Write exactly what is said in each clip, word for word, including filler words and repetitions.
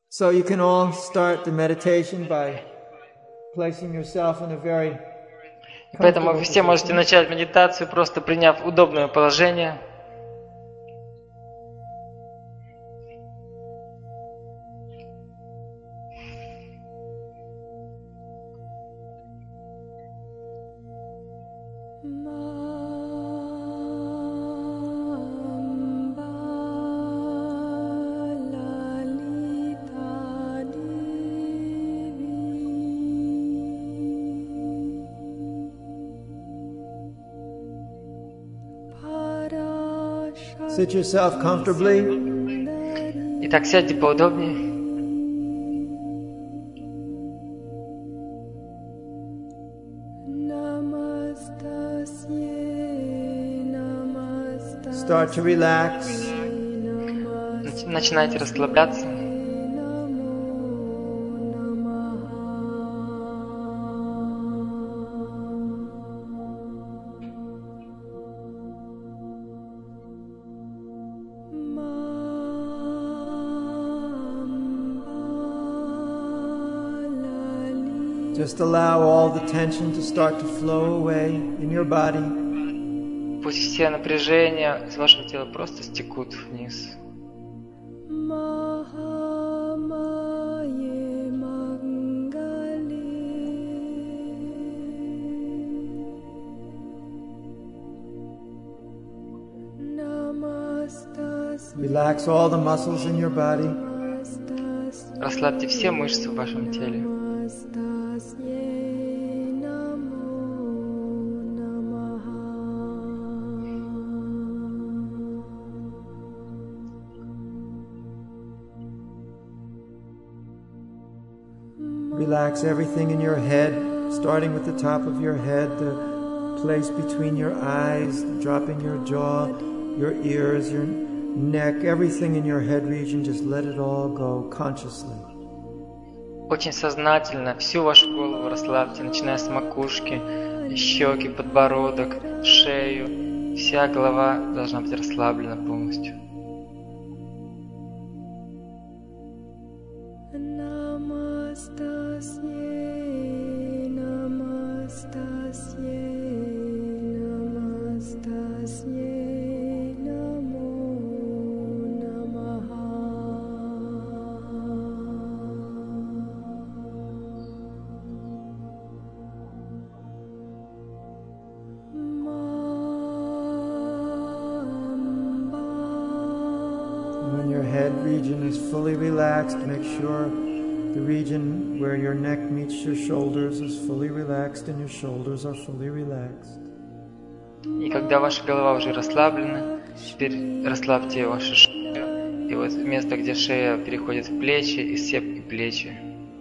So you can all start the meditation by placing yourself in a very Поэтому вы все можете начать медитацию, просто приняв удобное положение. Sit yourself comfortably. Итак, сядьте поудобнее. Start to relax. Начинайте расслабляться. Just allow all the tension to start to flow away in your body. Пусть все напряжения из вашего тела просто стекут вниз. Relax all the muscles in your body. Расслабьте все мышцы в вашем теле. Relax everything in your head, starting with the top of your head, the place between your eyes, dropping your jaw, your ears, your neck, everything in your head region, just let it all go consciously. Очень сознательно всю вашу голову расслабьте, начиная с макушки, щеки, подбородок, шею. Вся голова должна быть расслаблена полностью. When your head region is fully relaxed, make sure the region where your neck meets your shoulders is fully relaxed and your shoulders are fully relaxed. И когда ваша голова уже расслаблена, теперь расслабьте вашу шею. И вот место, где шея переходит в плечи, и степ и плечи.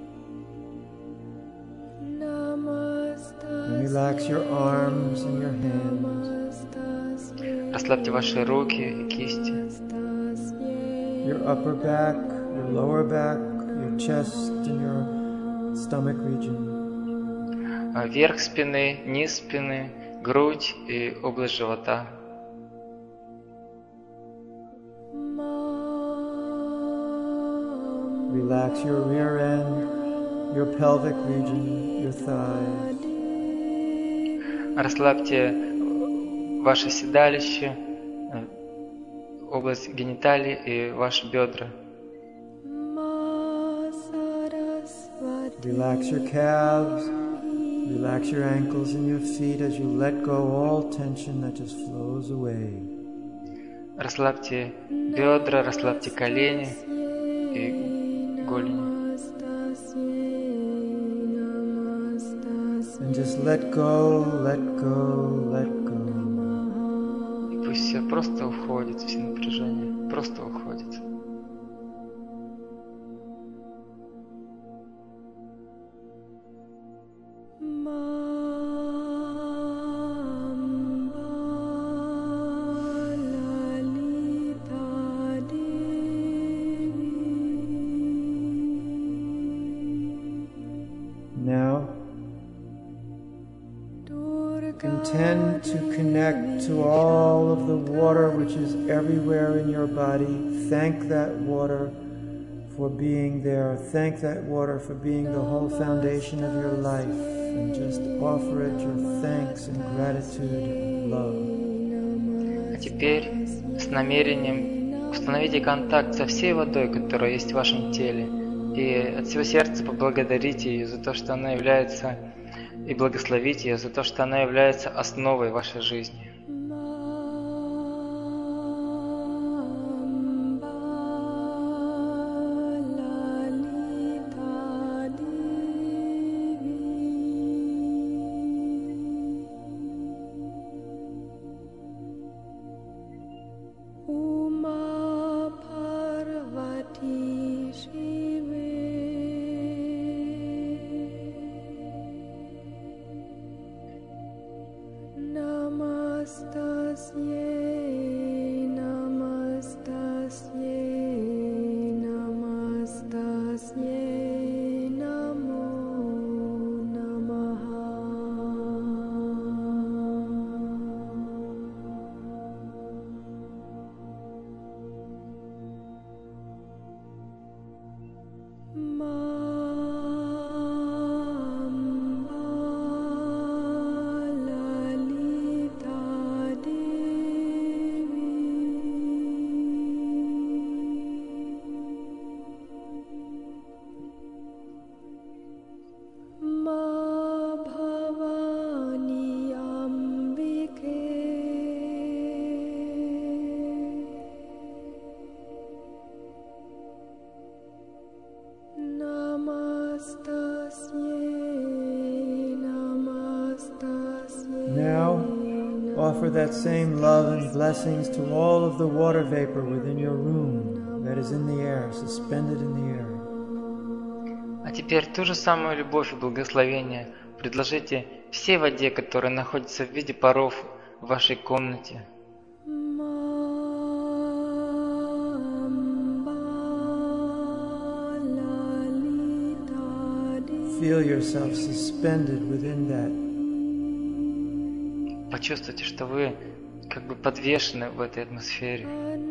And relax your arms and your hands. Расслабьте ваши руки и кисти. Your upper back, your lower back, your chest and your stomach region. Верх спины, низ спины, грудь и область живота. Relax your rear end, your pelvic region, your thighs. Расслабьте ваше седалище, область гениталий и ваши бедра. Relax your calves, relax your ankles and your feet as you let go all tension that just flows away. Расслабьте бедра, расслабьте колени и голени. And just let go, let go, let go. И пусть все просто уходит, все напряжения просто уходит. Now, intend to connect to all of the water which is everywhere in your body. Thank that water for being there. Thank that water for being the whole foundation of your life, and just offer it your thanks and gratitude and love. А теперь с намерением установите контакт со всей водой, которая есть в вашем теле, и от всего сердца поблагодарите ее за то, что она является, и благословите ее за то, что она является основой вашей жизни. Offer that same love and blessings to all of the water vapor within your room that is in the air, suspended in the air. А теперь ту же самую любовь и благословение предложите всей воде, которая находится в виде паров в вашей комнате. Feel yourself suspended within that. Почувствуйте, что вы как бы подвешены в этой атмосфере.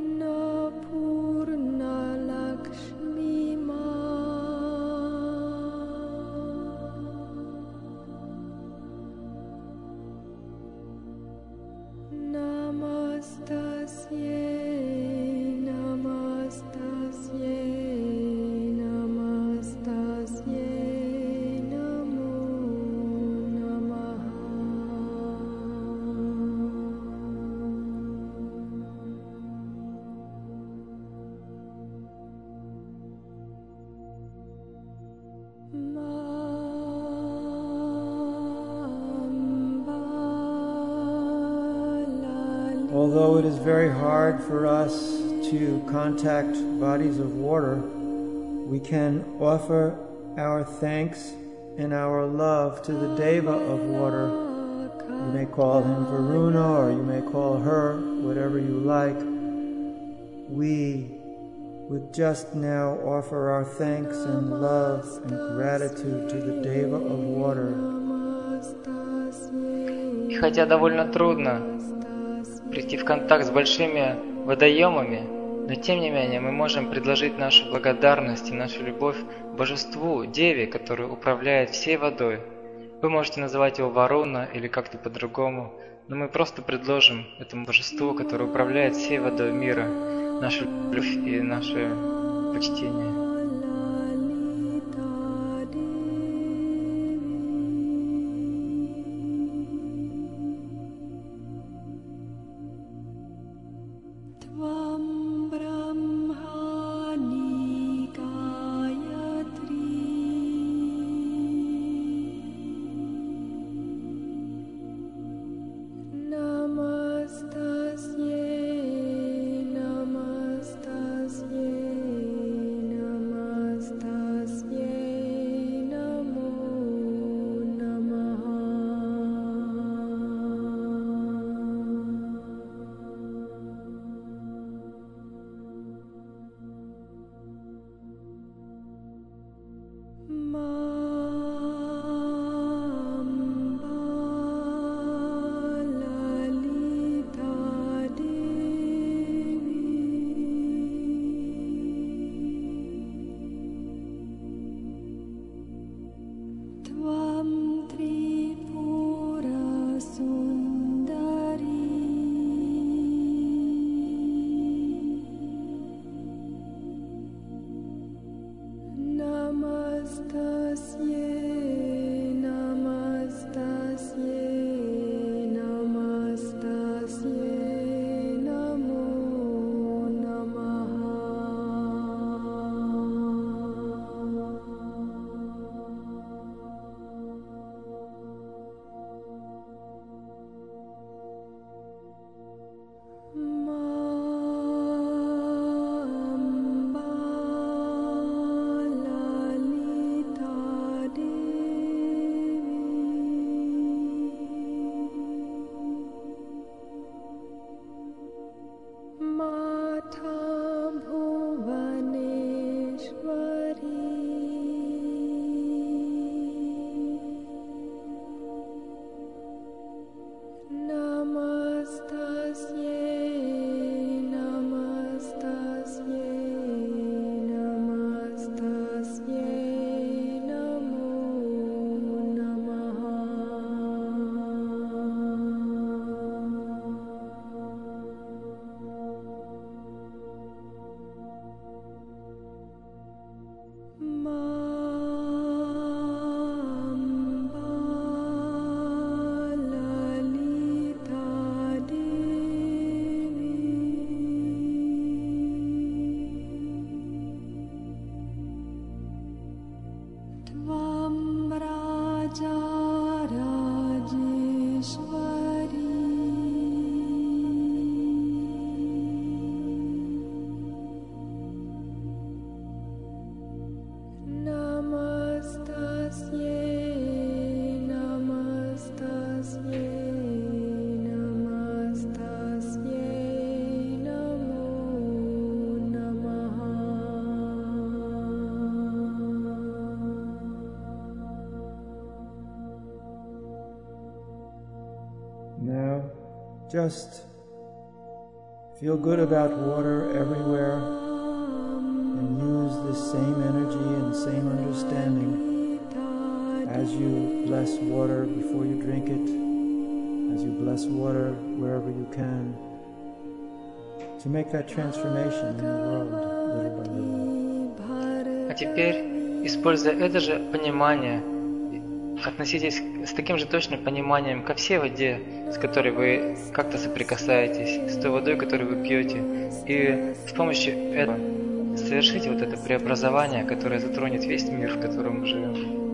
Although it is very hard for us to contact bodies of water, we can offer our thanks and our love to the Deva of water. You may call him Varuna, or you may call her, whatever you like. We would just now offer our thanks and love and gratitude to the Deva of water. И хотя довольно трудно прийти в контакт с большими водоемами, но тем не менее мы можем предложить нашу благодарность и нашу любовь Божеству, Деве, который управляет всей водой. Вы можете называть его Варуна или как-то по-другому, но мы просто предложим этому Божеству, которое управляет всей водой мира, нашу любовь и наше почтение. Now, just feel good about water everywhere and use this same energy and same understanding as you bless water before you drink it, as you bless water wherever you can, to make that transformation in the world little by little. А теперь, используя это же понимание, относитесь с таким же точным пониманием ко всей воде, с которой вы как-то соприкасаетесь, с той водой, которую вы пьете, и с помощью этого совершите вот это преобразование, которое затронет весь мир, в котором мы живем.